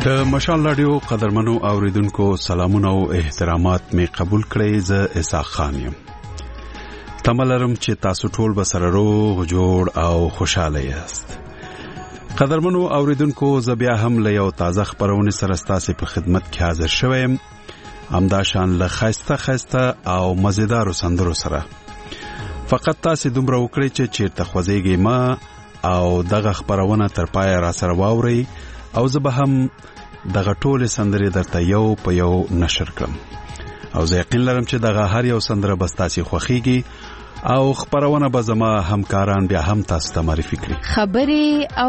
د مشال رادیو قدرمنو اوریدونکو سلامونه او احترامات می قبول کړئ. زه اسحاق خان یم. تملرم چې تاسو ټول به سره روغ جوړ او خوشاله یاست. قدرمنو اوریدونکو زه بیا هم له یو تازه خبرونه سره ستاسو په خدمت کې حاضر شوم. همداشان له خسته او مزیدار سندرو سره. فقط تاسو دومره وکړئ چې چیرته خوځېږئ ما او دغه خبرونه تر پای را سره واورئ او زه به هم دغه ټول سندرې درته یو په یو نشر کړم. او زه یقین لرم چې دغه هر یو سندره به تاسو خوښیږي او خبرونه به زما همکاران بیا هم تاسو ته معرفي کړي. خبرې او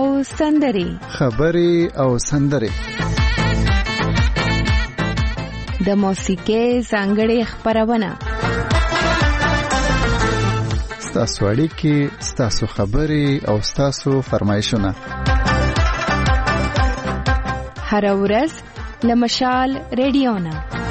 سندرې د موسیقۍ ځانګړې خبرونه، ستاسو اړیکې، ستاسو خبرې او ستاسو فرمایشونه هر ورځ له مشال رادیو نه.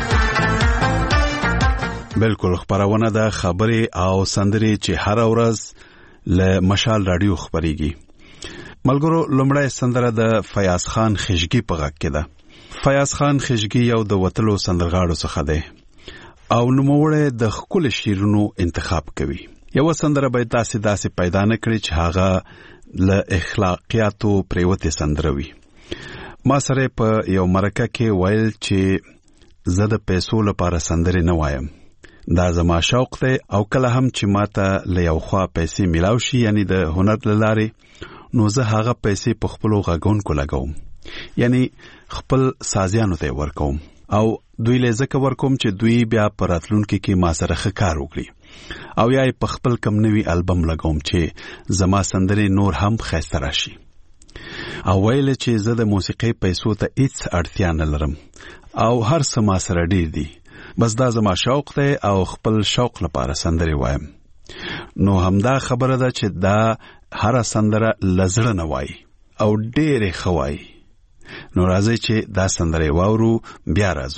بالکل خبرونه د خبرې او سندرې چې هر ورځ له مشال رادیو خبريږي. ملګرو لومړی سندره د فیاض خان خشګي په غږ کې ده. فیاض خان خشګي یو د وتلو سندرغاړو څخه دی او نوموړی د خپل شیرونو انتخاب کوي. یو سندره به داسې پیدا نه کړي چې هغه له اخلاقیاتو پریوته سندروي. ما سره په یو مرکه کې ویل چې زه د پیسو لپاره سندرې نه وایم. دا زما شوق دی او کله هم چې ماته له یو خوا پیسې میلاو شي یعنی د هنر لاره نو زه هغه پیسې په خپل غږونکو لګوم، یعنی خپل سازیانو ته ورکوم او دوی له ځکه ورکوم چې دوی بیا په راتلونکي کې ما سره ښه کار وکړي او یا په خپل کم نوي البم لګوم چې زما سندرې نور هم ښایسته راشي. او ویل چې زه د موسیقۍ پیسو ته هیڅ اړتیا نه لرم او هر څه ما سره ډیر دي، بس دا زما شوق دی او خپل شوق لپاره سندرې وایم. نو همدا خبره ده چې دا هر سندره لزړه نه وای او ډېرې خوای. نو راځي چې دا سندرې واورو بیا راځو.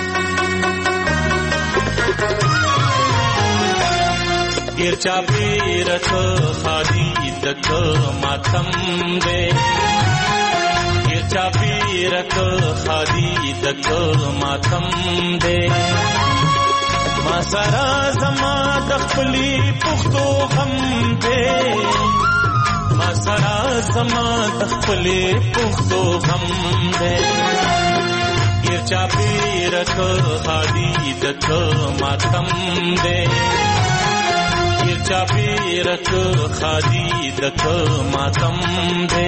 ګیر چا پیرت خالی دک ماتم دے، ګیر چا پیرت خالی دک ماتم دے، ما سرا زما دخلی پختو غم دے، ما سرا زما دخلی پختو غم دے، ګیر چا پیرت خالی دک ماتم دے، چاپیرک خالی دک ماتم دے.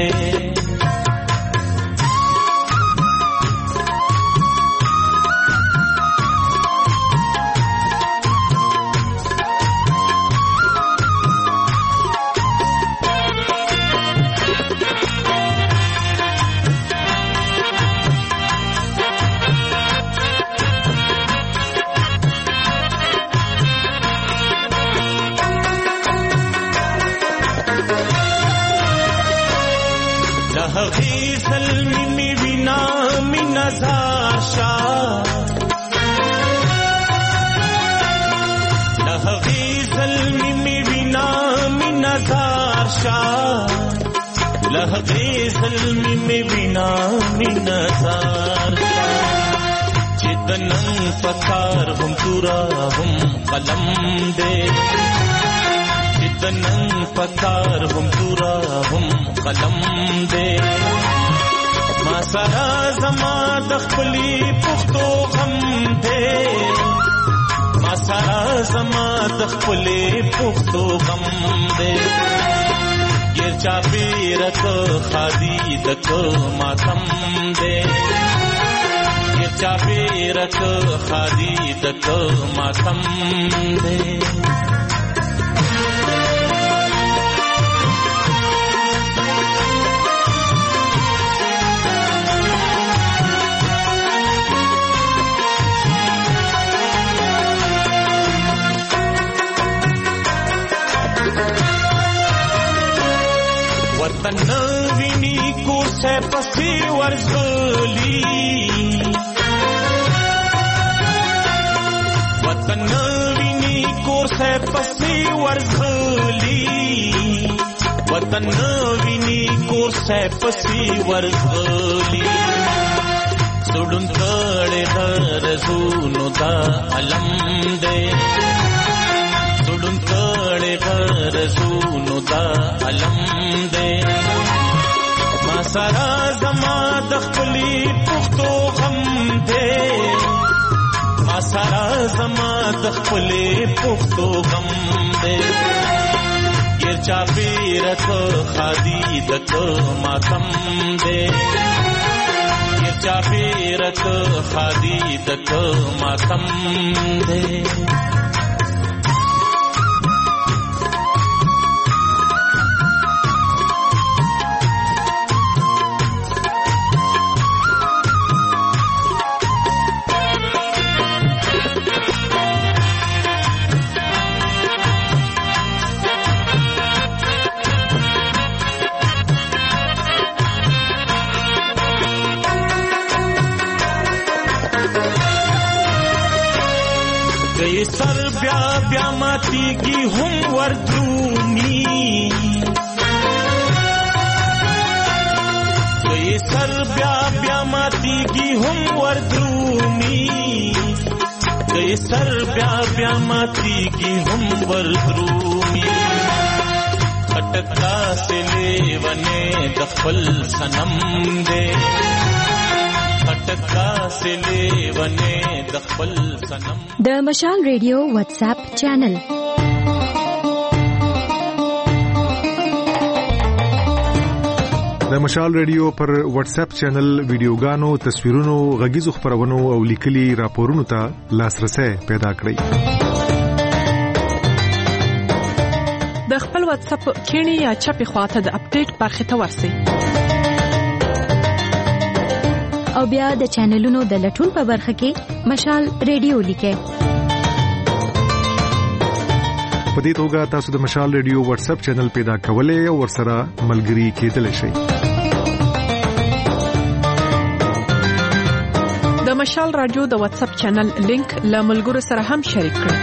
لہغی ظلمی میں بنا من نظار چتنن پکار ہم تورا ہم قلم دے، چتنن پکار ہم تورا ہم قلم دے، ما سرا زما دخلی پختو غم دے، ما سرا زما دخلی پختو غم دے، ګیر چا پیرت خالی دک ماتم دے، ګیر چا پیرت خالی دک ماتم دے. وطن ویني کو سے پسی ورزلی، وطن ویني کو سے پسی ورزلی، وطن ویني کو سے پسی ورزلی، سړون کړي غرزونو دا علم دې سړون کړي غرزونو دا علم دې ما سره زما د خپلې پښتو غم دې ما سره زما د خپلې پښتو غم دې ګر چا پیرت خادي دک ماتم دې ګر چا پیرت خادي دک ماتم دې سر بیا بیا ماتیږي هم وردرومي سر بیا بیا ماتیږي هم وردرومي سر بیا بیا ماتیږي هم وردرومي خټکا سے لیونے د خپل صنم دے خټکا سے لیونے د خپل صنم. د مشال ریډیو واتس اپ چینل د مشال ریډیو پر واتس اپ چینل ویډیوګانو، تصویرونو، غږیزو خبرونو او لیکلي راپورونو ته لاسرسي پیدا کړئ. د خپل واتس اپ کینی یا چپی خواته د اپډیټ برخه ته ورسئ او بیا د چینلونو د لټون په برخه کې مشال ریډیو لیکئ. په دې توګه تاسو د مشال ریډیو واتس اپ چینل پیدا کولای او ورسره ملګري کېدلی شئ. د مشال رادیو د واتس اپ چینل لینک له ملګرو سره هم شریک کړئ.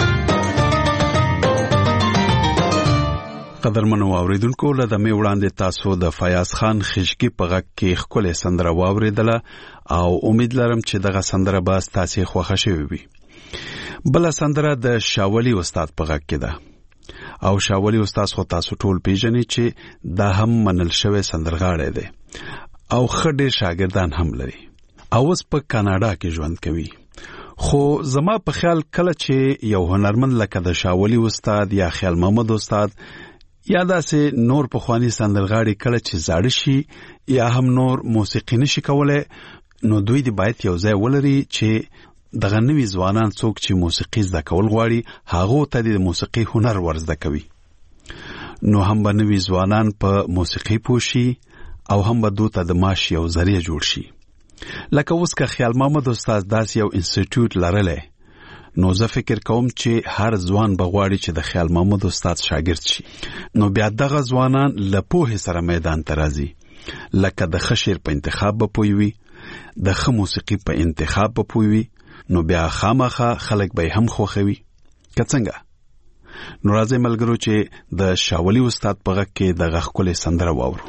قدرمنو اوریدونکو، له دمه وړاندې تاسو د فیاض خان خشکی په غږ کې خپل سندره واوریدله او امید لرم چې دغه سندره به تاسو خوښه شوي وي. بل سندره د شاولی استاد په غږ کې ده او شاولی استاد خو تاسو ټول پیژنئ چې دا هم منل شوی سندرغاړی دی او خډې شاګردان هم لري او اوس په کاناډا کې ژوند کوي. خو زما په خیال کله چې یو هنرمند لکه د شاولی استاد یا خیال محمد استاد یا داسې نور پخوانی سندرغاړي کله چې زاړه شي یا هم نور موسیقي نشي کولای، نو دوی دی باید یو ځای ولري چې دغه نوي ځوانان څوک چې موسیقي زده کول غواړي هغه ته د موسیقي هنر ورزده کوي. نو هم به نوي ځوانان په موسیقي پوشي او هم به دوی ته د معاش یو ذریعہ جوړ شي. لکه اوس که خیال محمد استاد داسې یو انسټیټیوټ لرلی، نو زه فکر کوم چې هر ځوان بغواړي چې د خیال محمد استاد شاګرد شي. نو بیا دغه ځوانان له پوهې سره میدان ته راځي، لکه د ښه شعر په انتخاب به پوه وي، د ښه موسیقي په انتخاب به پوه وي، نو بیا خامخا خلک به هم خوښوي. که څنګه؟ نو راځئ ملګرو چې د شاولی استاد په غږ کې دغه ښکلې سندره واورو.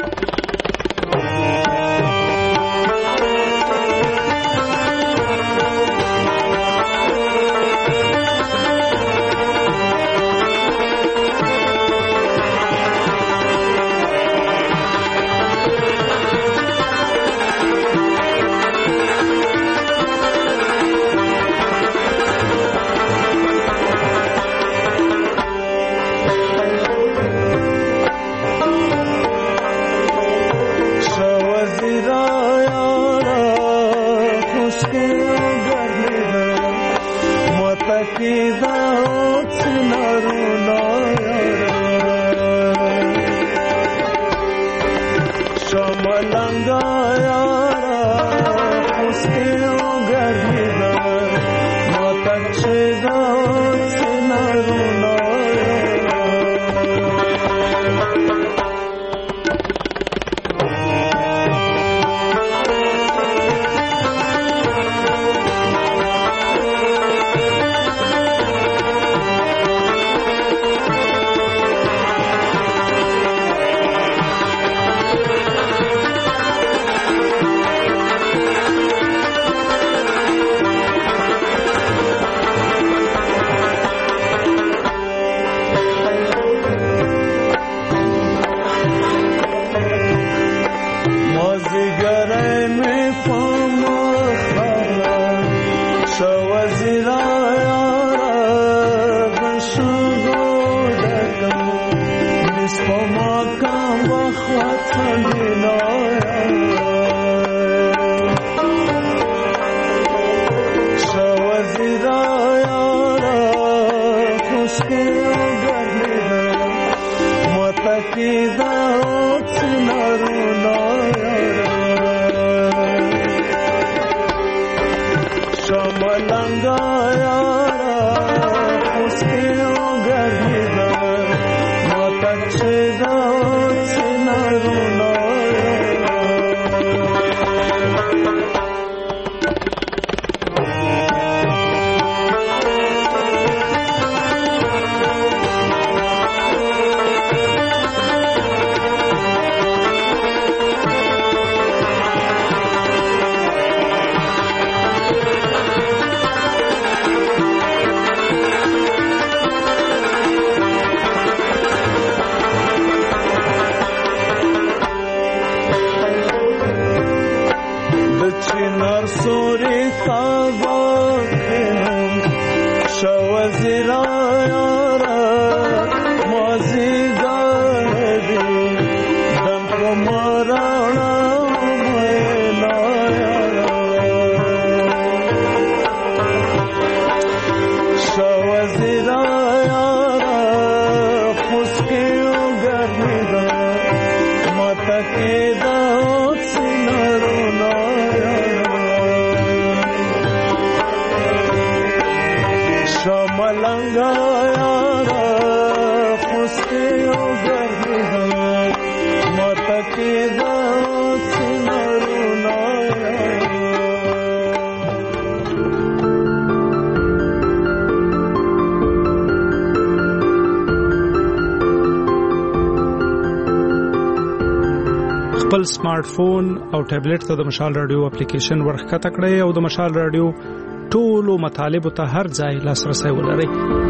خپل سمارټ فون او ټابلیټ ته د مشال رادیو اپلیکیشن ورښکته کړئ او د مشال رادیو ټولو مطالبو ته هر ځای لاسرسی ولرئ.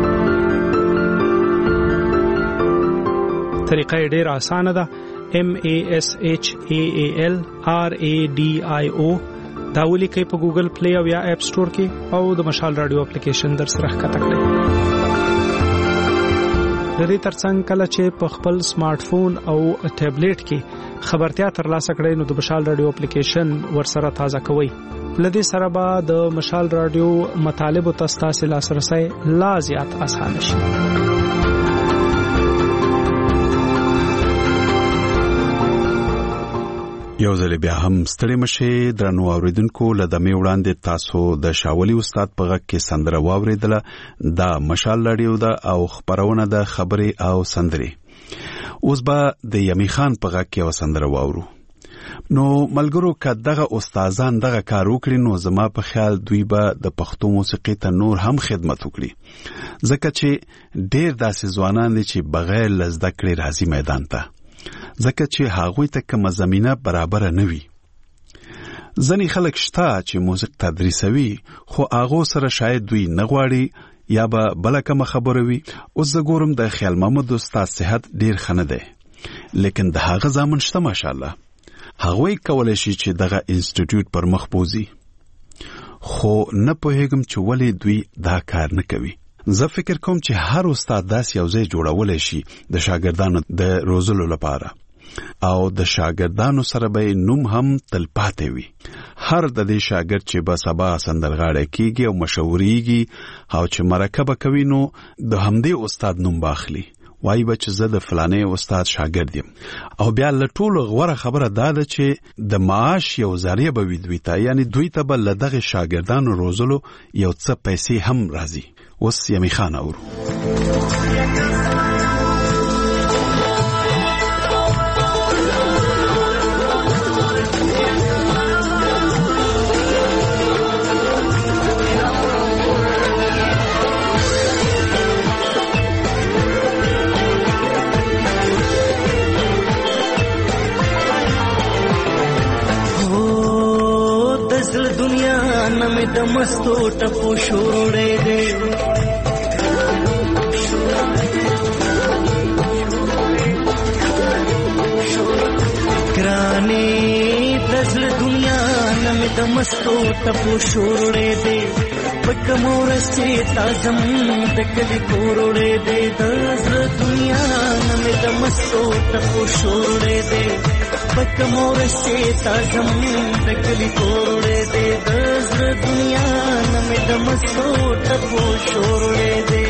طریقه یې ډېره اسانه ده. MASHALRADIO دا ولیکئ په ګوګل پلی او یا اپ سٹور کې او د مشال رادیو اپلیکیشن در سره ښکته کړئ. د دې ترڅنګ کله چې په خپل سمارټ فون او ټابلیټ کې خبرتیا ترلاسه کړئ نو د مشال رادیو اپلیکیشن ورسره تازه کوئ. لدې سره به د مشال رادیو مطالب او تاسو لاسرسي لا زیات اسانه شي. یو ځل بیا هم ستړي مشه درنو اوریدونکو لدمه وړاندې تاسو د شاولي استاد په غږ کې سندره واوریدله. دا مشال رادیو دا او خبرونه د خبري او سندري. اوس به د یمی خان په غږ کې وسندره واورو. نو ملګرو که دغه استادان دغه کار وکړي نو زما په خیال دوی به د پښتو موسیقي ته نور هم خدمت وکړي، ځکه چې ډېر داسې ځوانان دي چې بغیر له زده کړې راځي میدان ته، ځکه چې هغوی ته کومه زمینه برابره نه وي. ځینې خلک شته چې موسیقي تدریسوي خو هغو سره شاید دوی نه غواړي یا به بله کومه خبره وي. اوس زه ګورم د خیال محمد استاد صحت ډېر ښه نه دی، لیکن د هغه زامن شته ماشاءالله. هغوی کولی شي چې دغه انسټیټیوټ پر مخ بوزي، خو نه پوهېږم چې ولې دوی دا کار نه کوي. زه فکر کوم چې هر استاد داسې یو ځای جوړولی شي د شاګردانو د روزلو لپاره، او د شاګردانو سره به نوم هم تلپاتې وي. هر د دې شاګرد چې به سبا سندرغاړی کیږي او مشهورېږي او چې مرکه به کوي نو د همدې استاد نوم باخلي، وایي به چې زه د فلانې استاد شاګرد یم. او بیا له ټولو غوره خبره دا ده چې د معاش یو ذریعه به وي دوی ته، یعنی دوی ته به له دغه شاګردانو روزلو یو څه پیسې هم راځي. اوس یمی خان اورو. د مستو ټپو شوړې دې ګرانې دزل دنیا نمې د مستو ټپو شوړې دې پکمور سي تازم د کلی کورړې دې دزل دنیا نمې د مستو ټپو شوړې دې پک مور سیتا زمين دکلی کوړې دې د زړه دنیا نمې د مستو ټپو شوړې دې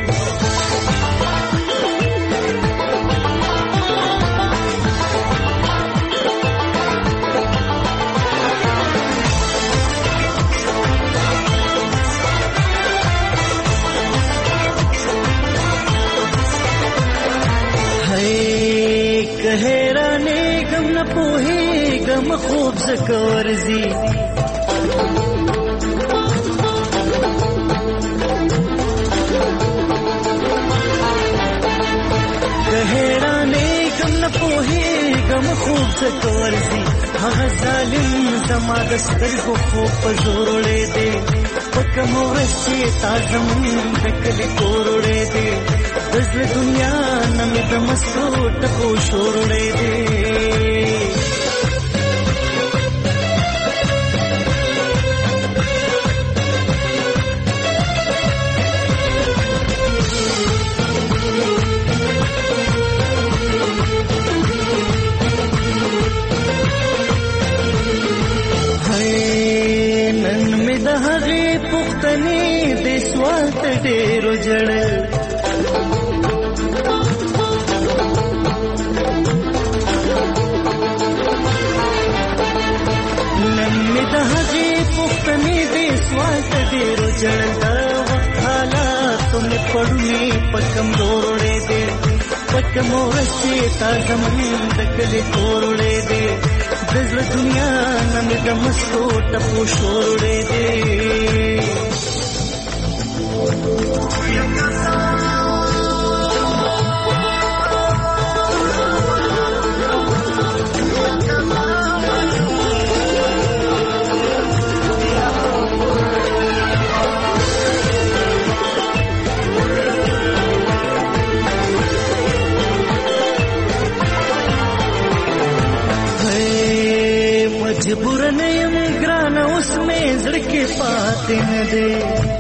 کهرانه غم نه پوهې غم خوب زکورزي کهرانه غم نه پوهې غم خوب زکورزي هغه ظالم زما د سترګو خوب په زورړې دې پک مور سي تازم دکلي کورړې دې دزل دنیا نمې د مستو ټکو شوړې دې نن مې د هغې پوښتنې د سوال ته ډېرو جړل سوال ته ډېرو جړل د وخت حالاتو مې پړونی په کمزورې دې پک مور سي تا زمين دکلي کورړې دې د زړه دنیا نمې د مستو ټپو شوړې دې مجبور نه یم ګرانه اوس مې زړه کې پاتې نه دی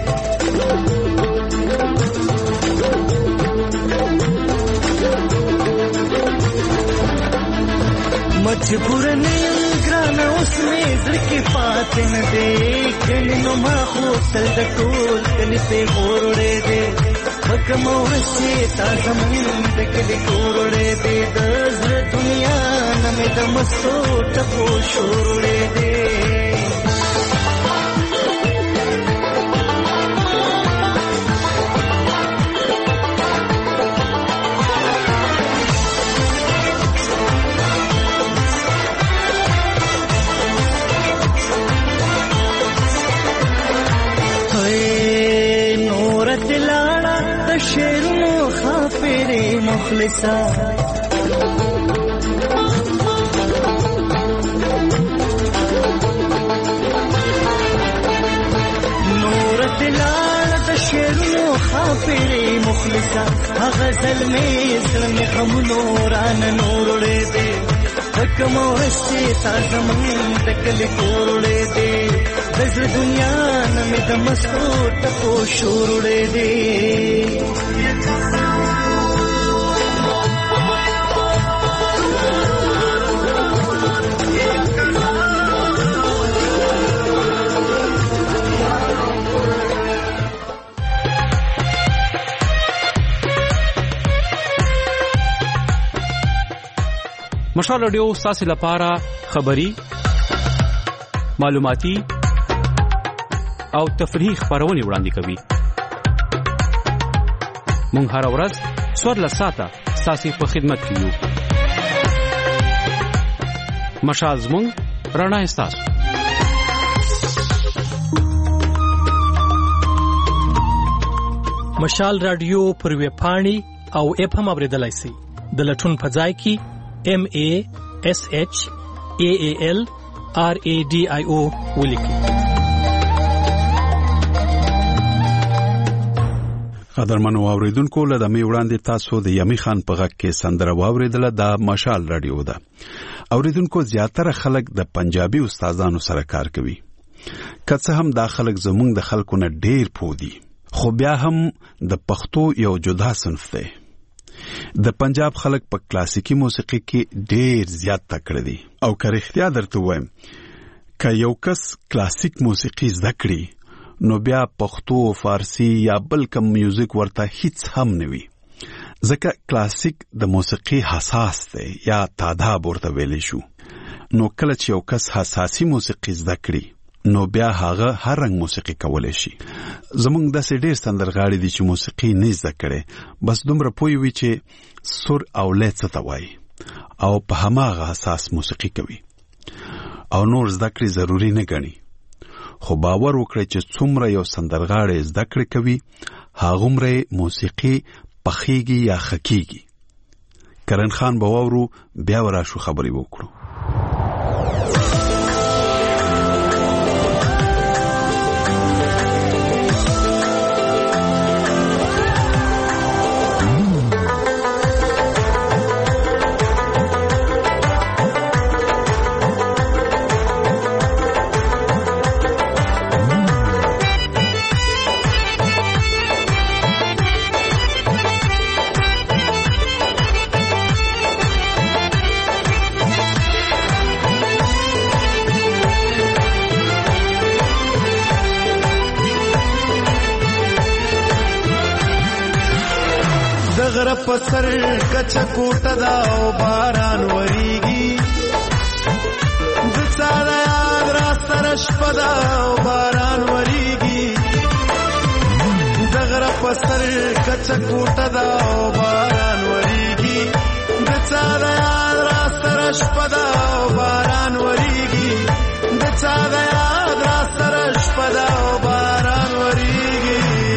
مجبور نه یم ګرانه اوس مې زړه کې پاتې نه دی کله نو ما خو تل د ټول کله په ورړې دی پک مور سي تا زمين دکلي کورړې دې د زړه دنیا نمې د مستو ټپو شوړې دې نور تلاړه د شیرونو خافرې مخلصا نور تلاړه د شیرونو خافرې مخلصا هغه زلمې زلمې غمونو ران نورړې دې پک مور سي تا زمين دکلي کورړې دې د زړه دنیا نمې د مستو ټپو شوړې دې مشال رادیو ستاسو لپاره خبری معلوماتي او تفریحي خبرونه وړاندې کوي. مونږ هر ورځ څوارلس ساعته ستاسو په خدمت کې یو. مشال زموږ رڼا ستاسو. مشال رادیو پر ویب پاڼې او اپ هم اوریدلای شئ. د لټون په ځای کې MASHAALRADIO ولیکئ. قدرمنو اوریدونکو له دمه وړاندې تاسو د یمی خان په غږ کې سندره واوریدله. د مشال رادیو ده. اوریدونکو زیاتره خلک د پنجابي استادانو سره کار کوي. که څه هم دا خلک زموږ د خلکو نه ډیر پودي، خو بیا هم د پښتو یو جدا صنف دی. د پنجاب خلک په کلاسیکي موسیقي کې ډېر زیات تکړه دي او که رښتیا درته وایم که یو کس کلاسیک موسیقي زده کړي نو بیا پښتو فارسی یا بل کوم میوزیک ورته هیڅ هم نه وي ځکه کلاسیک د موسیقي حساس دی یا تاداب ورته ویلی شو نو کله چې یو کس حساسي موسیقي زده کړي نو بیا هغه هر رنګ موسیقي کولی شي. زمونږ داسې ډېر سندرغاړي دي چې موسیقي نه زده کړي بس دومره پوه وي چې سور او لید څه ته وایي او په هماغه اساس موسیقي کوي او نور زده کړې ضروري نه ګڼي. خو باور وکړئ چې څومره یو سندرغاړی زده کړې کوي هغومره موسیقي پخېږي یا ښه کېږي. کرن خان به واورو بیا وراشو خبرې وکړو. پسر کچا کوټه دا او باران وریږي د ساده یاد را سره شپه دا او باران وریږي د غره پسر کچا کوټه دا او باران وریږي د ساده یاد را سره شپه دا او باران وریږي د ساده یاد را سره شپه دا او باران وریږي.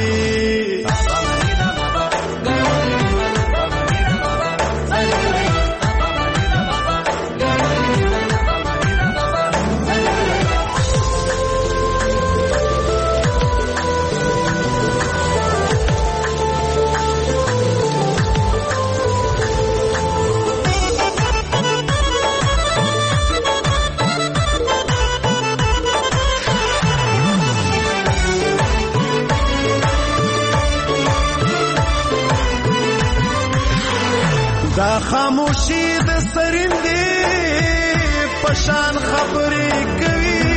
دا خاموشي د سرندې پشان خبرې کوي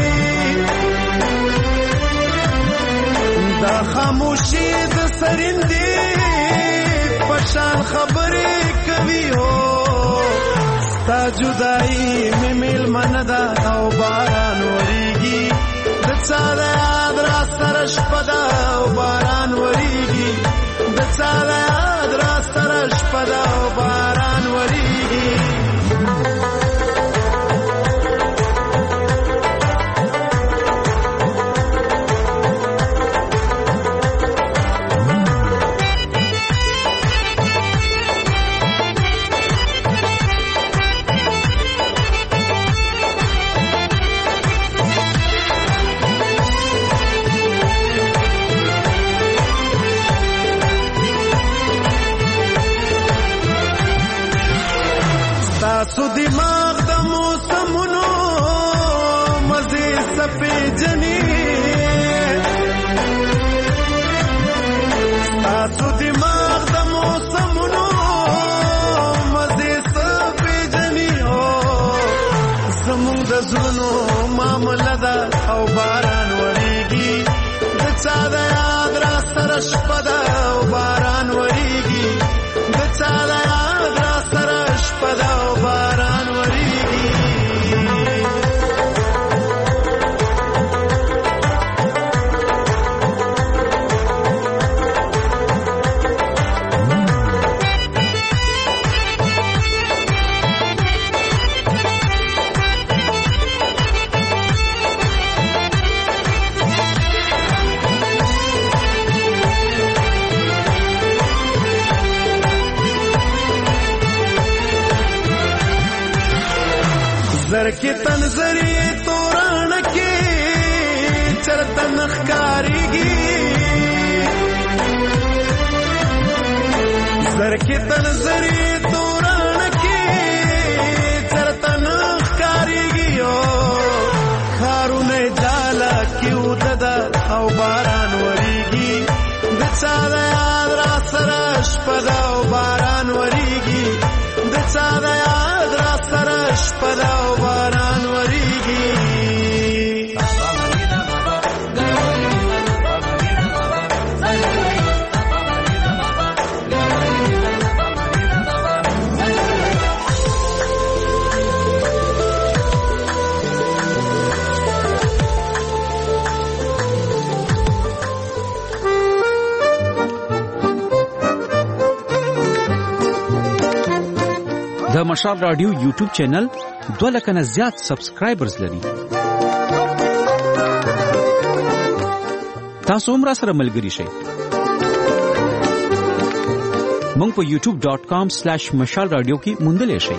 دا خاموشي د سرندې پشان خبرې کوي هو ستا جدائی مې میلمنه ده او باران وریږي د چا د یاد را سره شپه ده او باران وریږي د چا د یاد را سره شپه ده او باران وریږي. تاسو دماغ د موسمونو مزه سپېجنې تاسو دماغ د موسمونو مزه سپېجنې او زموږ د زړونو معامله ده او باران وریږي د چا د یاد را سره شپه ده او باران وریږي د چا د یاد را سره شپه ده او باران وریږي. زرکی تنظری توران کی چرتا نخکاریگی زرکی تنظری توران کی چرتا نخکاریگی خارون جالا کیو ددا او باران وریگی دچا دا یاد را سرش پدا او باران د مشال رادیو یوټیوب چینل 2 لک نه زیات سبسکرایبرز لري. تاسو هم را سره ملګري شئ. مونږ په youtube.com/mashalradio کې موندلې شئ.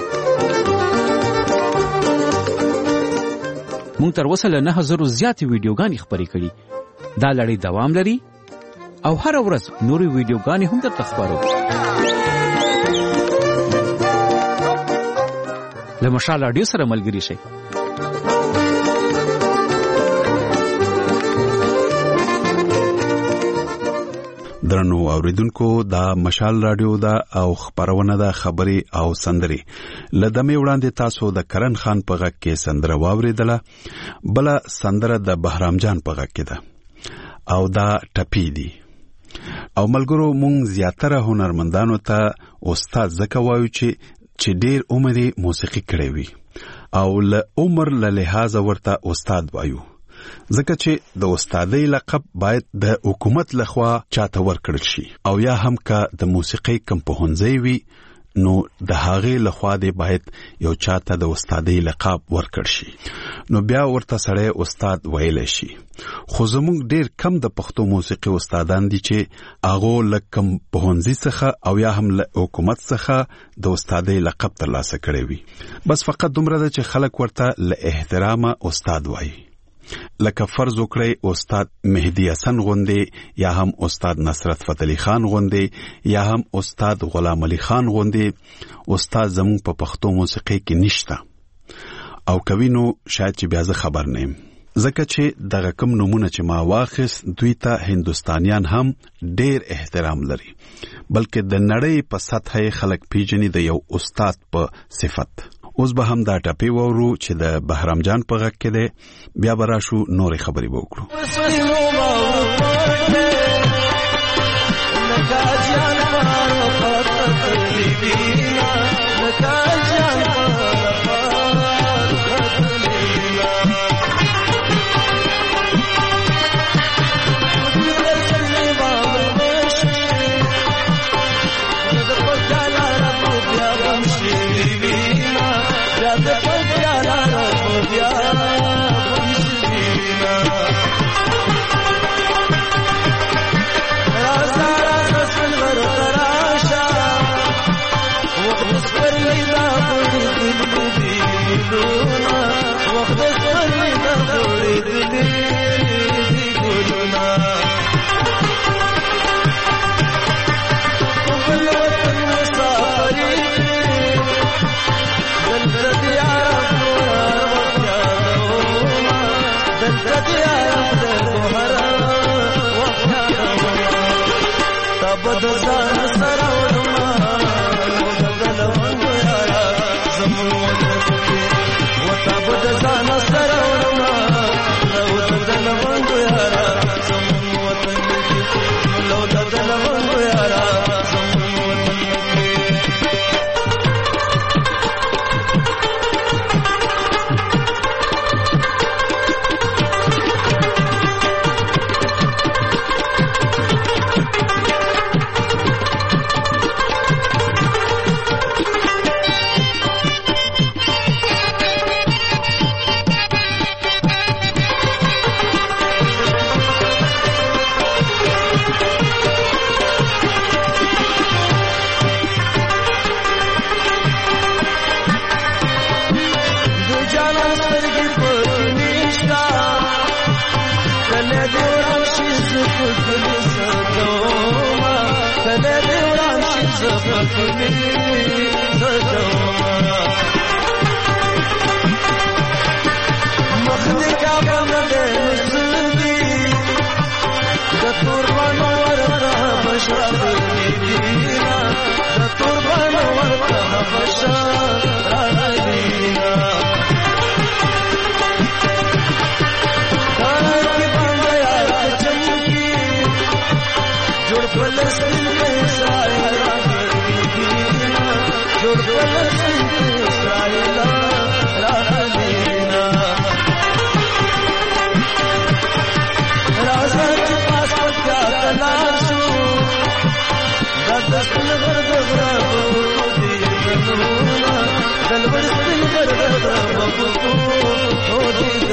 مونږ تر اوسه له 9000 زیاتې ویډیوګانې خپرې کړي. دا لړۍ دوام لري او هر ورځ نورې ویډیوګانې هم درته خپرو. له مشال رادیو سره ملګري شئ. درنو اوریدونکو دا مشال رادیو دا او خبرونه دا خبري او سندري لدمه وړاندې تاسو د کرن خان په غږ کې سندره واوریدله. بل سندره د بهرام جان په غږ کې ده او دا ټپی دي. او ملګرو مونږ زیاتره هنرمندانو ته استاد زکه وایو چې ډیر عمر موسیقي کړی وي او له عمر له لحاظ ورته استاد وایو، ځکه چې د استادۍ لقب باید د حکومت لخوا چاته ورکړل شي او یا هم که د موسیقۍ کم پوهنځی وي نو د هغې لخوا دی باید یو چاته د استادۍ لقب ورکړ شي، نو بیا ورته سړی استاد ویلی شي. خو زموږ ډیر کم د پښتو موسیقي استادان دي چې هغو له کم پوهنځي څخه او یا هم له حکومت څخه د استادۍ لقب ترلاسه کړی وي. بس فقط دومره ده چې خلک ورته له احترامه استاد وایي، لکه فرض وکړئ استاد مهدی حسن غوندې یا هم استاد نصرت فتح علي خان غوندې یا هم استاد غلام علي خان غوندې استاد زموږ په پښتو موسیقۍ کې نشته، او کوي نو شاید چې بیا زه خبر نه یم، ځکه چې دغه کم نمونه چې ما واخیست دوی ته هندوستانیان هم ډیر احترام لري، بلکې د نړۍ په سطح خلک پیژني د یو استاد په صفت. اوس به هم دا ټپی وورو چې د بهرام جان په غږ کې دی، بیا به راشو نورې خبرې به وکړو.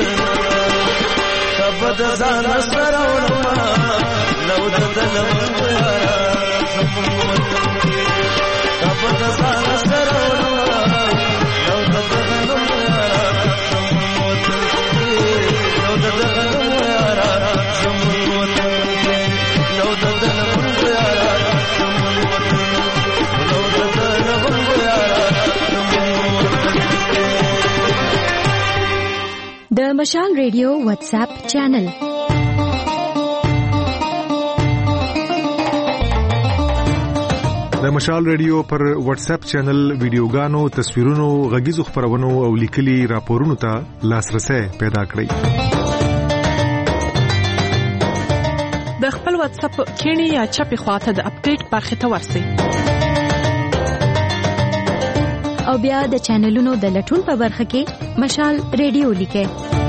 کبد ځان سره وړما لو ددل ویارا کبد ځان سره وړما لو ددل ویارا لو ددل ویارا لو ددل ویارا د مشال ریډیو واتس اپ چینل د مشال ریډیو پر واتس اپ چینل ویډیوګانو تصویرونو غږیزو خبرونو او لیکلي راپورونو ته لاسرسي پیدا کړئ د خپل واتس اپ کینی یا چپی خواته د اپډیټ برخه ته ورسئ او بیا د چینلونو د لټون په برخه کې مشال ریډیو لیکه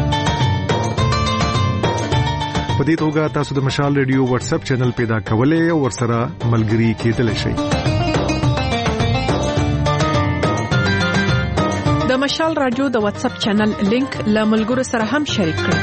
په دې توګه تاسو د مشال ریډیو واتس اپ چینل پیدا کولای او ورسره ملګري کېدلی شئ د مشال رادیو د واتس اپ چینل لینک له ملګرو سره هم شریک کړئ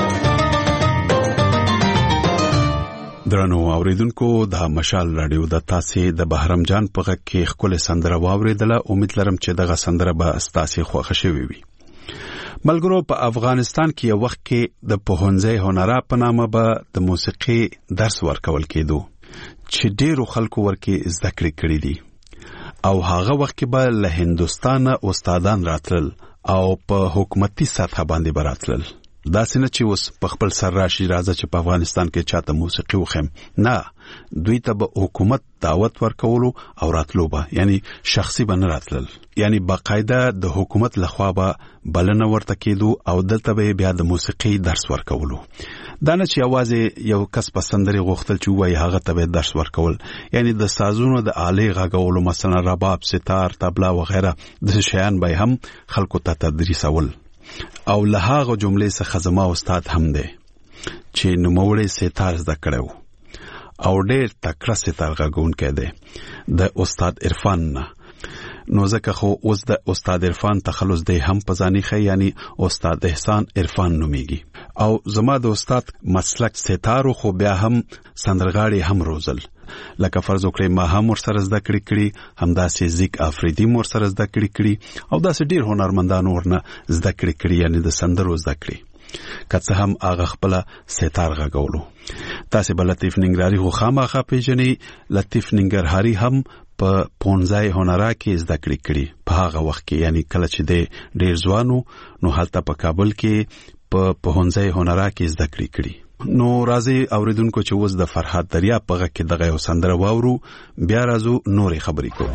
درنو اوریدونکو د مشال رادیو د تاسې د بهرام جان په غږ کې خپل سندره واوریدله امید لرم چې دغه سندره به تاسې خوښ شوي وي ملګرو په افغانستان کې یو وخت کې د پوهنځي هنرا په نامه به د موسیقي درس ورکول کېدو چې ډېرو خلکو ورکې زده کړې کړې دي او هغه وخت کې به له هندستانه استادان راتلل او په حکومتي سطح باندې براتلل دا څنګه چې اوس په خپل سر راشي راځي چې په افغانستان کې چاته موسیقي وخم نه دوی ته به حکومت دعوت ورکولو او راتلو به یعنی شخصي بن راتلل یعنی باقاعده د حکومت لخوا به بلنه ورته کېدو او دلته به بیا د موسیقي درس ورکولو دا نه چې اواز یو کس پسندري غوښتل چې وای هغه ته به درس ورکول یعنی د سازونو د آلې غږولو مثلا رباب ستار طبلا وغیرہ د شیان به هم خلکو ته تدریسول او له هغه جملې څخه زما استاد هم دی چې نوموړی ستار زده کړو او ډېر تکړه ستار غږونکی دی د استاد عرفان نه نو ځکه خو اوس د استاد عرفان تخلص دی هم په ځاني خي یعنی استاد احسان عرفان نوميږي او زما د استاد مسلک ستارو خو بیا هم سندرغاړي هم روزل لکه فرض وکړئ ما هم ورسره زده کړی همداسې زیک افریدی ورسره زده کړی او داسې ډیر هنرمندانو ورنه زده کړی یعنی د سندرو زده کړی کڅه هم هغه خپل ستار غږولو تاسو بل لطیف ننګرهاري خو خامخا پیژنې لطیف ننګرهاري هم په پونځای هنرا کې زده کړی په هغه وخت کې یعنی کله چې ډیر ځوانو نو هلته په کابل کې په پونځای هنرا کې زده کړی نو راځي اوریدونکو چې وز د فرحات دریا په غږ کې دغه یو سندره واورو بیا راځو نورې خبرې کوو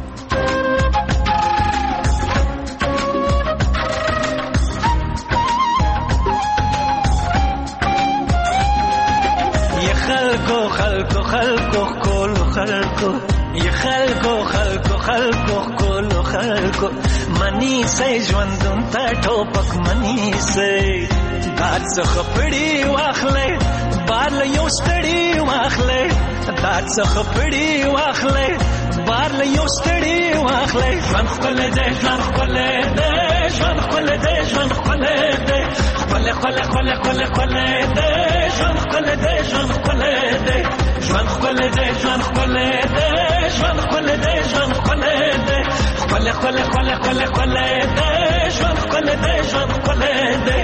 خلکو کول خلکو یا خلکو کول خلکو منی سې ژوندون ته ټوپک منی سې دات څخه پړی واخلې بار له یو ستړی واخلې دات څخه پړی واخلې بار له یو ستړی واخلې ژوند خپل دې ژوند خپل دې ژوند خپل دې ژوند خپل دې خپل دې ژوند خپل دې ژوند خپل دې ژوند خپل دې ژوند خپل دې ژوند خپل دې ژوند خپل دې خپل دې ژوند خپل دې ژوند خپل دې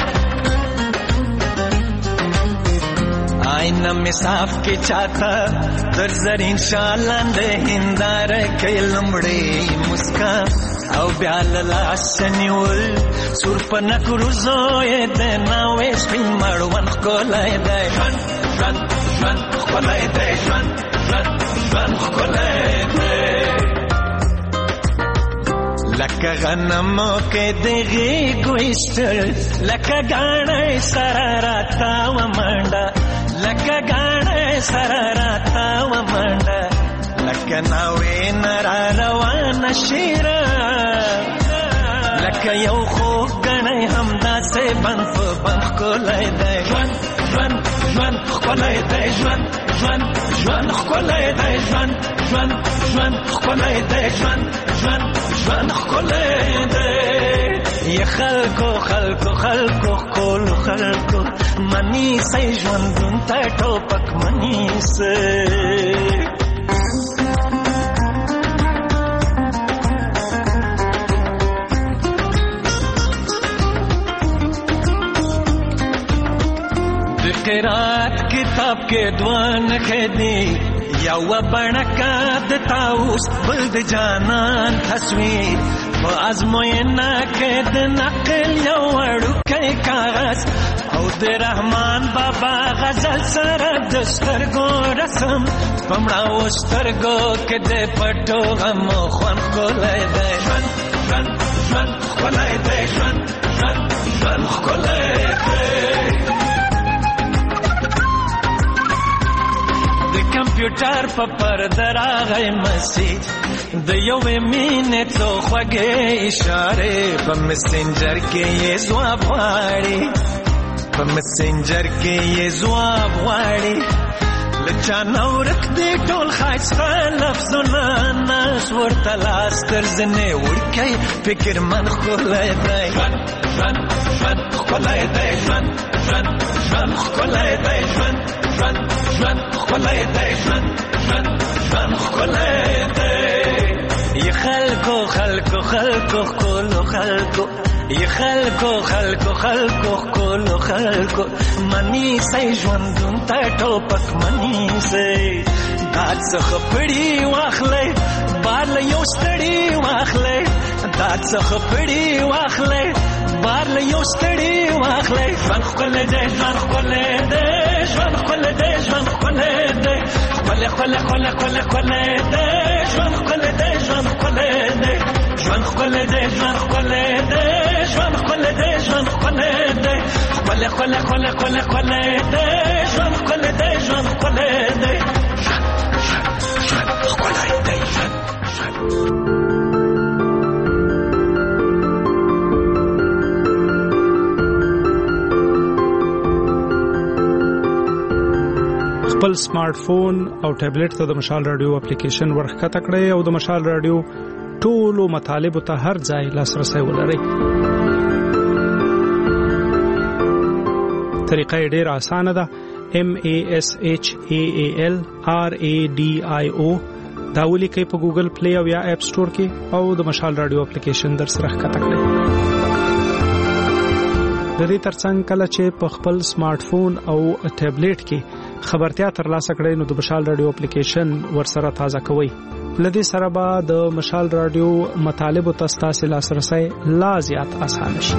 آئینہ میں صاف کے چاہتا در زرین شالند ہندار کے لمڑے مسکان او بیال لاسنیول سور پنک روزوئے دے ناوے سپین مروان خکولائے دے جوان خکولائے دے جوان خکولائے دے لکا غنمو کے دیگی گویستر لکا گانے سراراتا و منڈا لکا گانے سراراتا و منڈا لکا ناوی نرا روان شیرا لکا یو خوب گانے ہمدا سے بنف کو لائے دے جوان ژوند ښکلی دی ژوند ژوند ژوند ښکلی دی ژوند ژوند ژوند ښکلی دی ژوند ژوند ژوند ښکلی دی ی خلکو خلکو خلکو ښکلو خلکو منیسئ ژوندون ته ټوپک منیسئ قرات کتاب کې دوان کېدی یو بڼکا د تاوس بل د جانان تصویر په ازموینه کې د نقل یو وړوکی کاغذ او د رحمان بابا غزل سره د سترګو رسم په مړاو سترګو کې د پټو غمو خوند ښکلی دی ژوند ژوند ژوند ښکلی دی ژوند ژوند ژوند ښکلی دی کمپیوټر په پرده راغی مسیح د یوې مینې څو خوږې اشارې په مسنجر کې یې ځواب غواړي په مسنجر کې یې ځواب غواړي له چا نه ورک دی ټول ښایسته لفظونه ناس ورته لاس تر زنې وړکی فکرمن ښکلی دی ژوند ژوند ژوند ښکلی دی ژوند ژوند ژوند ښکلی دی ژوند ژوند ژوند ښکلی دی ژوند ژوند ژوند ښکلی دی ی خلکو خلکو خلکو ښکلو خلکو ی خلکو خلکو خلکو ښکلو خلکو منیسئ ژوندون ته ټوپک منیسئ دا څخه پړي واخلئ بار له یو ستړي واخلئ دا څخه پړي واخلئ بار له یو ستړي واخلئ ژوند ښکلی دی ژوند ښکلی دی ژوند ښکلی دی ژوند ښکلی دی ښکلی ښکلی ښکلی ښکلی ښکلی دی ژوند ښکلی دی ژوند ښکلی دی ژوند ښکلی دی ژوند ښکلی دی ژوند ښکلی دی ژوند ښکلی دی ښکلی ښکلی ښکلی ښکلی ښکلی دی ژوند ښکلی دی ژوند ښکلی دی ژوند ښکلی دی ژوند خپل سمارټ فون او ټابلیټ ته د مشال رادیو اپلیکیشن ورښکته کړئ او د مشال رادیو ټولو مطالبو ته هر ځای لاسرسی ولرئ. طریقه یې ډېره اسانه ده. MASHAALRADIO دا ولیکئ په ګوګل پلی او یا اپ سٹور کې او د مشال رادیو اپلیکیشن در سره ښکته کړئ. د دې ترڅنګ کله چې په خپل سمارټ فون او ټابلیټ کې خبرتیا ترلاسه کړئ نو د مشال رادیو اپلیکیشن ورسره تازه کوئ. لدې سره به د مشال رادیو مطالبو ته ستاسو لاسرسی لا زیات اسانه شي.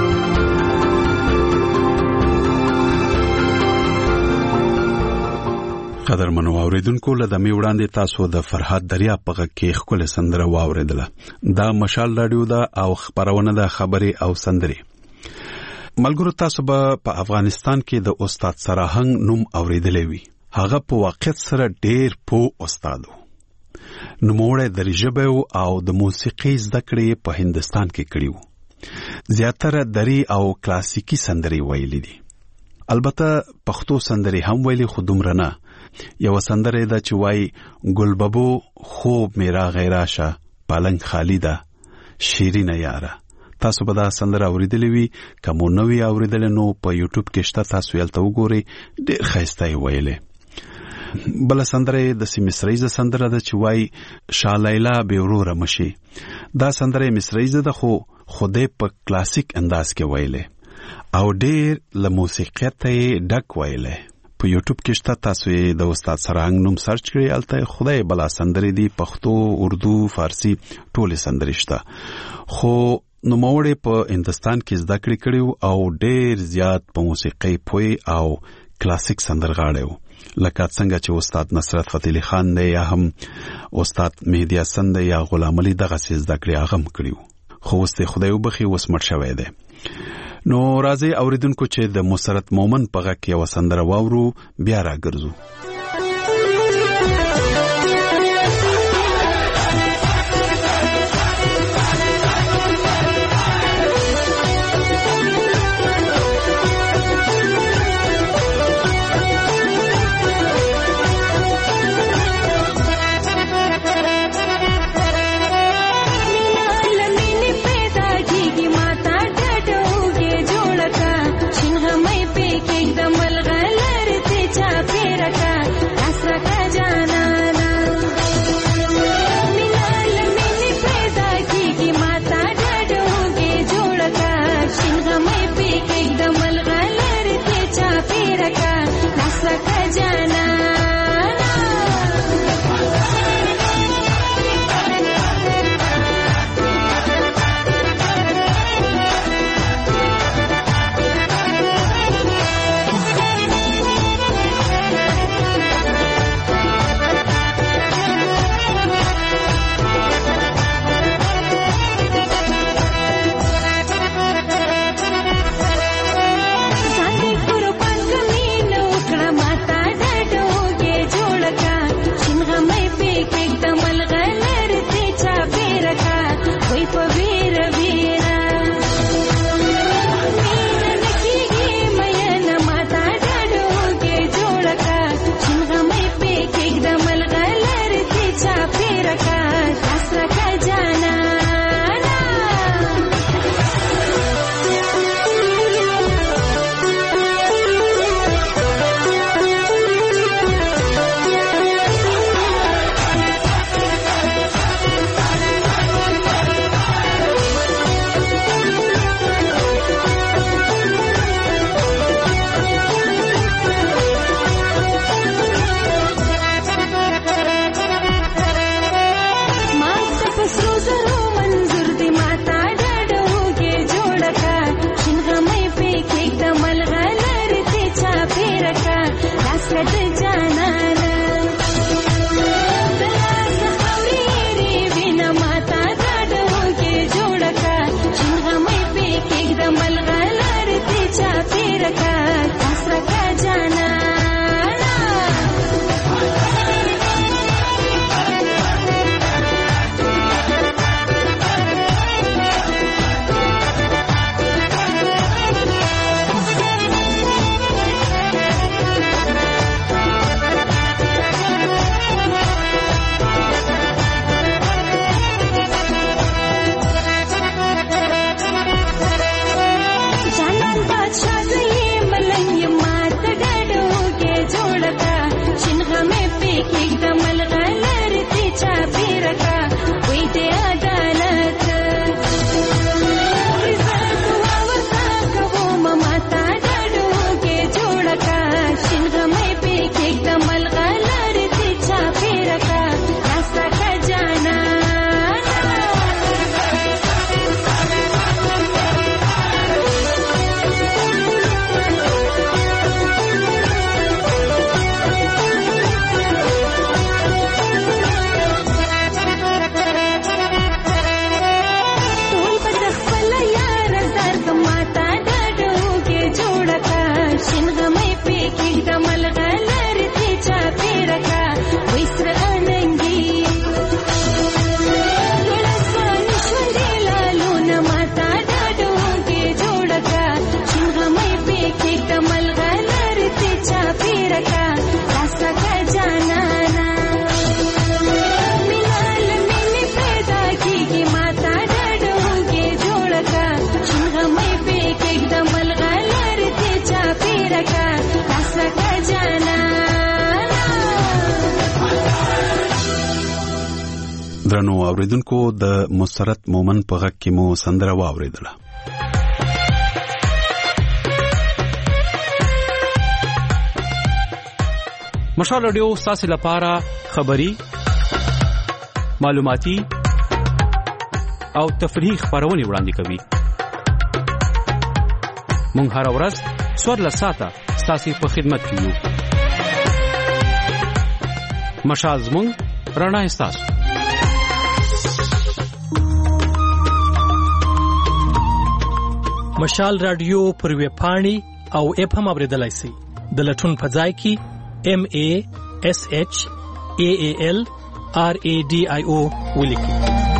قدرمنو اوریدونکو له دمه وړاندې تاسو د فرحات دریا په غږ کې ښکلې سندره واوریدله. دا مشال رادیو دا او خبرونه د خبري او سندري. ملګرو تاسو به په افغانستان کې د استاد سراهنګ نوم اوریدلې وي. هغه په واقعیت سره ډېر پوه استاد و. نوموړی د ژبې او د موسیقي زده کړې په هندستان کې کړې و. زیاتره دري او کلاسیکي سندري ویلې دي. البته پښتو سندري هم ویلې خو دومره نه. یو سندره ده چې وایي ګلببو خوب میرا غیراشه پالنګ خالیده شیرینه یاره. تاسو به دا سندره اوریدلې وي. کوم نوې اوریدل نو په یوټیوب کې شته، تاسو یې تل وګورئ. ډېر ښایسته ویلې. بل سندره د مصریزه سندره ده چې وایي شالیلا به وروره مشي. دا سندره مصریزه ده خو خوده په کلاسیک انداز کې ویلې او ډېر له موسیقیت یې ډک ویلې. په یوټیوب کې شته، تاسو یې د استاد سراهنګ نوم سرچ کړئ. الته خدای بلا سندرې دي، پښتو، اردو، فارسی ټولې سندرې شته. خو نوموړی په هندستان کې زده کړې کړې او ډېر زیات په موسیقۍ پوه او کلاسیک سندرغاړی و. لکه څنګه چې استاد نصرت فتح علي خان دی یا هم استاد مهدی حسن دی یا غلام علي دغه زده کړې هغه هم کړې و. خو اوس ته خدای وبخي اوس مړ شوی دی. نو راځي اوریدونکو چې د مسرت مومن په غږ کې یو سندره واورو، بیا راګرځو. درنو اوریدونکو د مسرت مومن په غږ کې مو سندره واوریدله. مشال رادیو ستاسو لپاره خبری، معلوماتي او تفریحي خبرونه وړاندې کوي. مونږ هر ورځ څوار ساعته ستاسو په خدمت کې یو. مشال زموږ رڼا ستاسو. مشال رادیو پر ویب پاڼې او اپ هم اوریدلای شئ. د لټون په ځای کې MASHAALRADIO ولیکئ.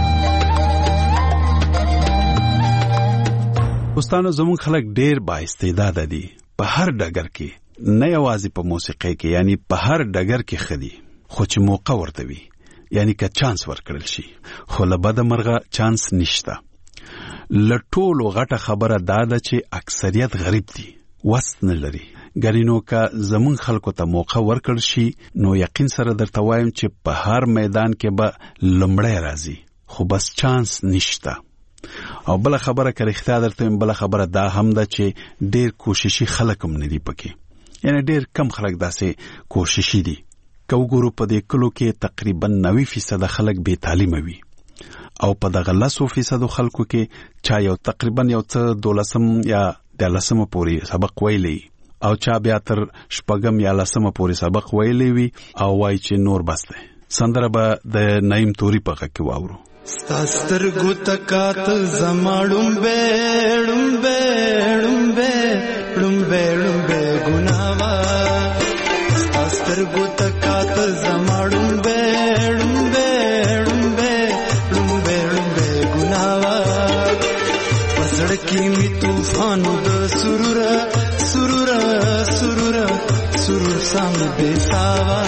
دوستانو زموږ خلک ډېر با استعداد دي په هر ډګر کې، نه یوازې په موسیقۍ کې، یعنی په هر ډګر کې خدي، خو چې موقع ورته وي، یعنی که چانس ورکړل شي. خو له بده مرغه چانس نشته. لټولو غټه خبره دا ده چې اکثریت غریب دي، وس نه لري. ګرینو که زمون خلکو ته موقع ورکړ شي نو یقین سره درته وایم چې په هر میدان کې به لمړی راځي، خو بس چانس نشته. او بل خبره که رښتیا درته وایم، بل خبره دا هم ده چې ډیر کوششي خلک هم نه دي پکې، یعنی ډیر کم خلک داسې کوششي دي. که وګورو په دې کلو کې تقریبا 90% خلک بې تعلیمه وي، او په دغه 10% خلکو کې چا یو تقریبا یو څه 12 یا 13 پورې سبق ویلی، او چا بیا تر 6 یا 10 پورې سبق ویلی وي، او وای چې نور بس ده. سندره به د نعیم توري په غږ کې واورو. ستاستر ګوتکات زماړم بیړم بیړم بیړم بیړم ګناوا، ستاستر ګوتکات زماړم بیړم بیړم بیړم بیړم ګناوا، پسړ کې می طوفان د سرور سرور سرور سرور سام بیساوا.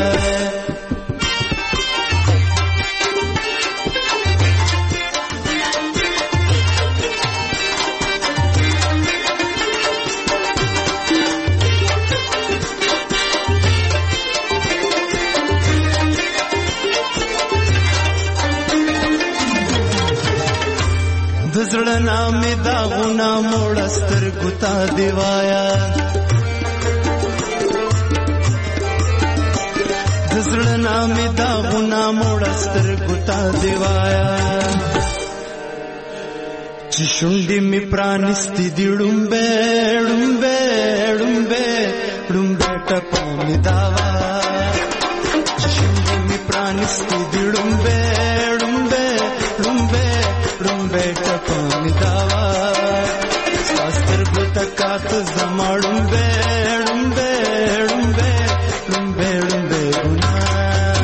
دزړه نامې داغونه موړه سترګو ته دی وایا، دزړه نامې داغونه موړه سترګو ته دی وایا، چې شونډې مې پرانستې دي ړومبې ړومبې ړومبې ړومبې ټپه مې داوا، چې شونډې مې پرانستې دي ړومبې ړومبې ړومبې ړومبې ټپه مې داوا، ستا سترګو ته کاته زما ړومبې ړومبې ړومبې ړومبې ړومبې ګناوا.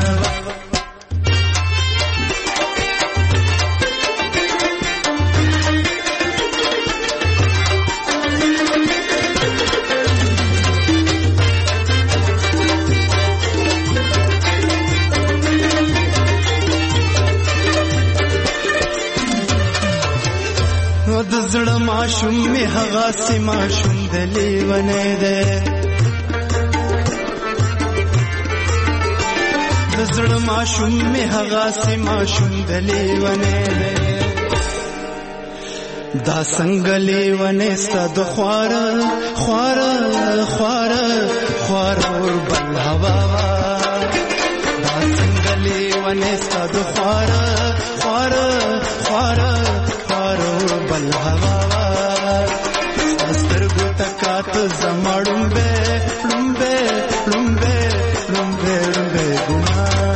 د زړه ماشوم می هغه سي ماشوم د لیونه ده، د زړه ماشوم می هغه سي ماشوم د لیونه ده، دا څنګه لیونه ستاد خوار خوار خوار خوار اور بل هوا، دا څنګه لیونه ستاد خوار خوار خوار بل هوا، سترګو تکات زمړم به لمبه لمبه لمبه لمبه ګناوا.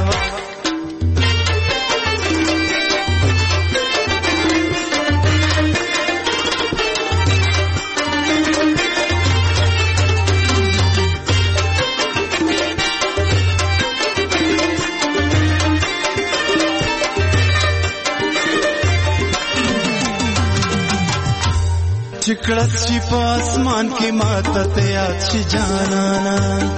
چکړت شي په اسمان کې ماته ته یاد شي جانانا،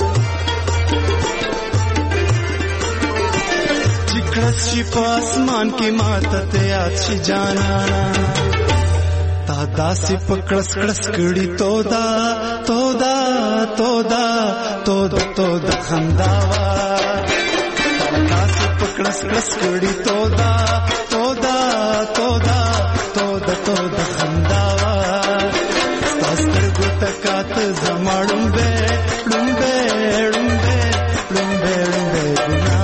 چکړت شي په اسمان کې ماته ته یاد شي جانانا، تا داسې پکړس کړس کړي تودا تودا تودا تودا تودا خنداوا، تا داسې کړس کړس کړي تودا تودا تودا تودا تودا خنداوا ستاسو ګوت کات زمړم به لومبه لومبه لومبه لومبه ګنا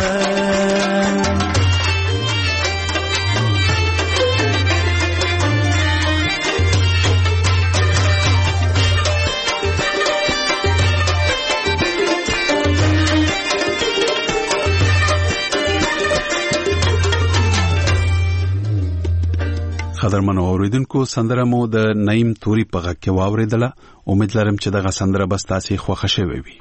قدرمن اوریدونکو سندره مو د نعیم توري په غږ کې واوریدله. امید لرم چې دغه سندره بس تاسو خوښه شوي وي.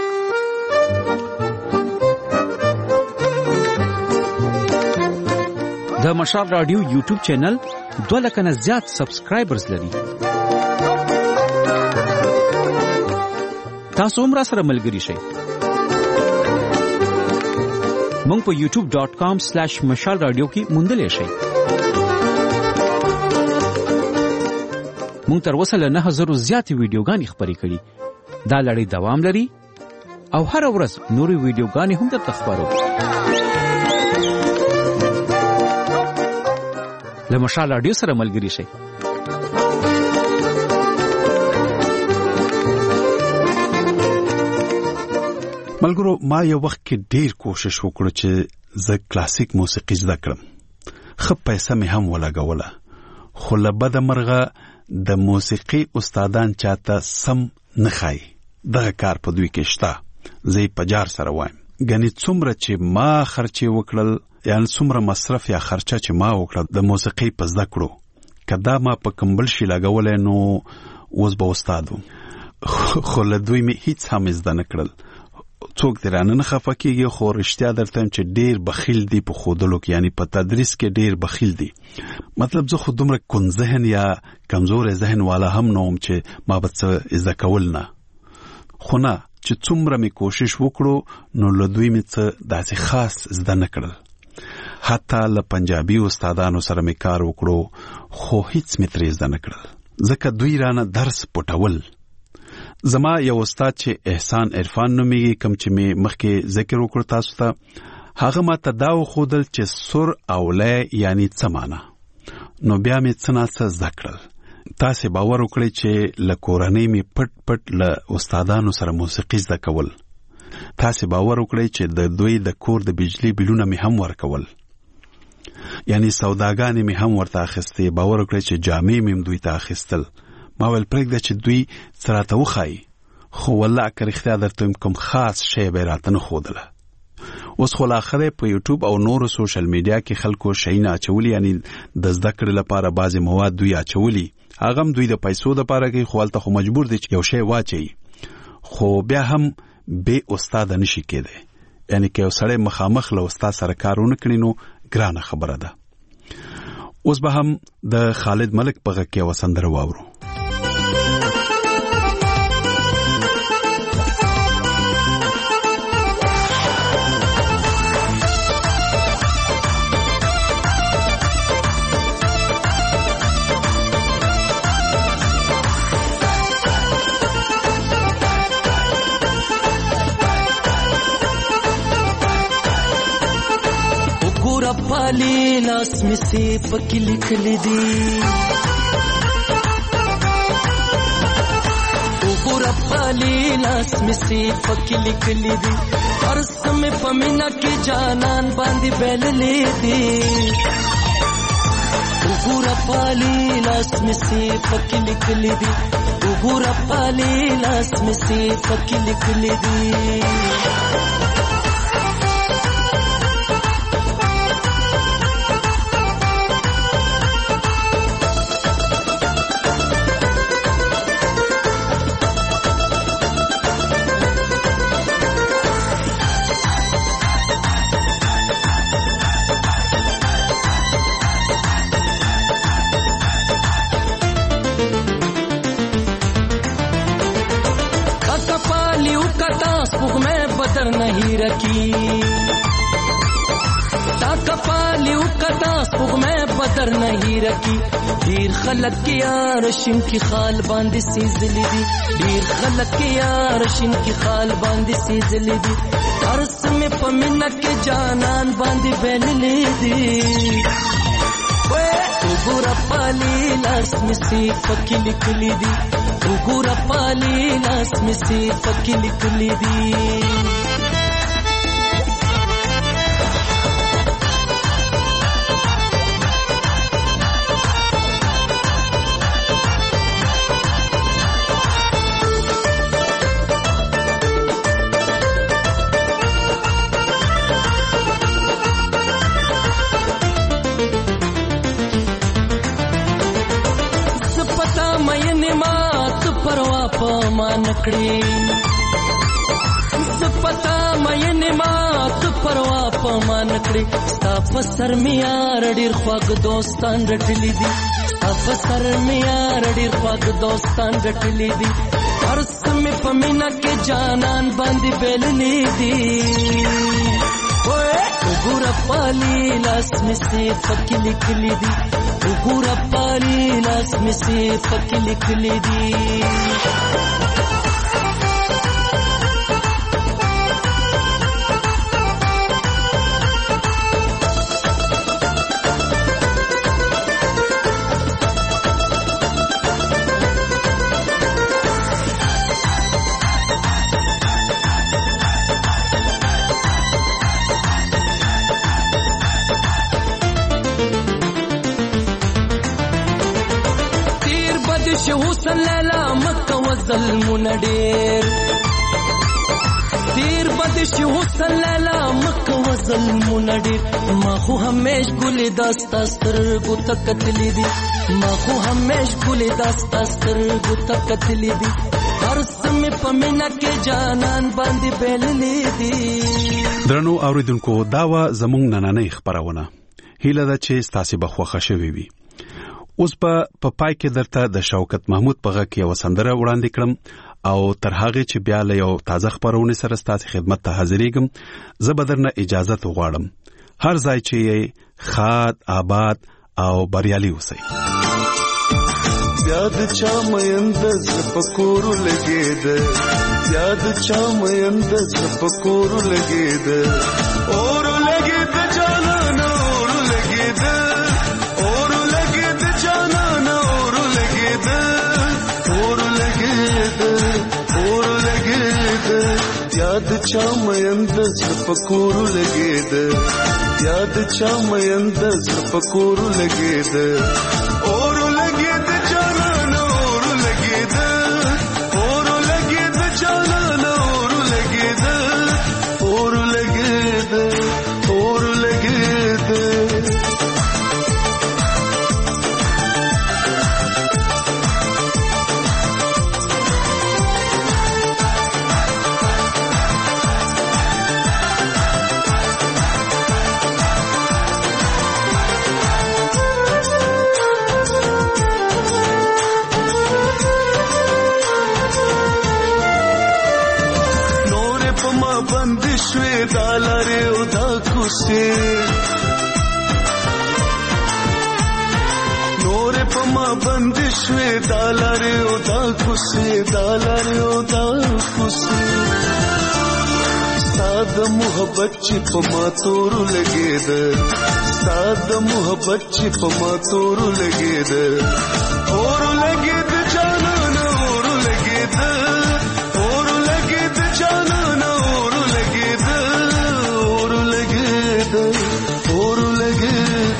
د مشال رادیو یوټیوب چینل 2 لک نه زیات سبسکرایبرز لري. تاسو هم را سره ملګری شئ. مونږ په youtube.com/mashalradio کې موندلې شئ. مونږ تر اوسه له 9000 زیاتې ویډیوګانې خپرې کړي. دا لړۍ دوام لري او هر ورځ نورې ویډیوګانې هم درته خپرو. له مشال رادیو سره ملګری شئ. ملګرو ما یو وخت کې ډیر کوشش وکړ چې زه کلاسیک موسیقي زده کړم. خو پیسې مې هم ولګوله. خو له بده مرغه د موسیقي استادان چاته سم نه خای. دغه کار په دوی کې شته. زه په جار سره وایم. ګنې څومره چې ما خرچې وکړل یعنی څومره مصرف یا خرچه چې ما وکړل د موسیقي په زده کړو کدا ما په کمبل شي لګولې نو اوس به استادو. خو له دوی مې هیڅ هم زده نه کړل. څوک درانه نه خفه کېږي خو رښتیا درته چې ډیر بخیل دي په خودلو کې یعنی په تدریس کې ډیر بخیل دي. مطلب زه خو دومره کون ذهن یا کمزور ذهن والا هم نوم چې ما به څه زده کول نه. خو نه چې څومره مې کوشش وکړو نو له دوی مې څه داسې خاص زده نه کړل. حتی له پنجابي استادانو سره مې کار وکړو خو هیڅ مې ترې زده نه کړل ځکه دوی رانه درس پټول. زما یو استاد چې احسان عرفان نومیږي کوم چې مې مخکې ذکر وکړ تاسو ته هغه ما ته دا وښودل چې سر او لې یعنی څه معنا. نو بیا مې څه نه څه زده کړل. تاسې باور وکړئ چې له کورنۍ مې پټ پټ له استادانو سره موسیقي زده کول. تاسې باور وکړئ چې د دوی د کور د بجلی بلونه مې هم ورکول یعنی سوداګانې مې هم ورته اخیستې. باور وکړئ چې جامې مې دوی ته اخیستل. ما ویل پرېږده چې دوی څه راته وښایي خو والله که رښتیا درته کوم خاص شی به یې راته نه ښودله. اوس خو لا آخره په یوټیوب او نورو سوشل میډیا کې خلکو شیونه اچولي یعنی د زده کړې لپاره بعضې مواد دوی اچولي. هغه هم دوی د پیسو دپاره کوي خو هلته خو مجبور دی چې یو شی واچوي. خو بیا هم بې استاده نشي کېدی. یعنی که یو سړی مخامخ له استاد سره کار ونه کړي نو ګرانه خبره ده. اوس به هم د خالد ملک په غږ کې یوه سندره واورو. पाली लास में से पकी लिखल दी पूरा पाली लास में से पकी लिखल दी हर समय पमीना के जानन बांधी बैल ले दी पूरा पाली लास में से पकी लिखल दी पूरा पाली लास में से पकी लिखल दी नहीं रखी ताकपालियों का तासपुग में बदर नहीं रखी ढेर खलक के यार शिम की खाल बांधी सी जिली दी ढेर खलक के यार शिम की खाल बांधी सी जिली दी अर्स में में पमिना के जानन बांधी बेलली दी उगुरा पाली लास मिसी पक्की लिखली दी उगुरा पाली लास मिसी पक्की लिखली दी नकड़ी पता मयने मात परवा पमानकड़ी स्ताप सर मियार डीर ख्वाग दोस्तान रटली दी स्ताप सर मियार डीर ख्वाग दोस्तान रटली दी अर्स में पमिना के जानन बांधी बेलनी दी ओए उगुरा पाली लास मिसी पक्की लिखली दी उगुरा पाली लास मिसी पक्की लिखली दी मुनडीर तीर बदिश हुसन लैला मक वजल मुनडीर माखू हमेश गुली दस्तास्तर गुता कतली दी माखू हमेश गुली दस्तास्तर गुता कतली दी हर्स में पमिना के जानन बांधी बेलली दी درنو اوریدونکو داوا زمونږ نننۍ خبرونه هیله ده چې تاسو به خوښ شوي وي اوس په پای کې درته د شوکت محمود په غږ کې یو سندره وړاندې کړم او تر هغه چې بیا له یو تازه خبرونه سره ستاسو خدمت ته حاضرېږم زه به درنه اجازه وغواړم هر ځای چې خاد آباد او بریالي اوسئ یاد چا مېند زپکور لګید یاد چا مېند زپکور لګید اور لګید جانان اور لګید اور لګید جانان اور لګید اور لګید اور لګید یاد چا مېند زپکور لګید یاد چا مېند زپکور لګید اور نور پما بندشوی دالاره او دا کوسی دالاره او دا کوسی ساد محبت چی پما تور لګید ساد محبت چی پما تور لګید اور لګید جانان اور لګید اور لګید جانان اور لګید اور لګید اور لګید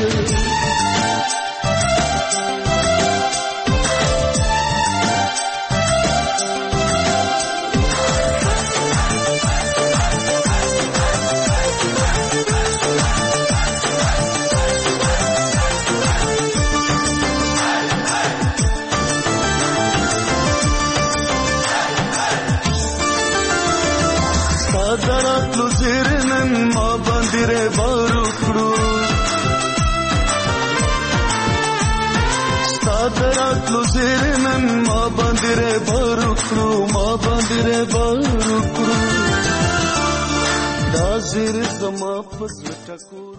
دراتلو زیرنن ما باندې ر بارو کړو دراتلو زیرنن ما باندې ر بارو کړو ما باندې ر بارو کړو دا زیر زما پس ټکو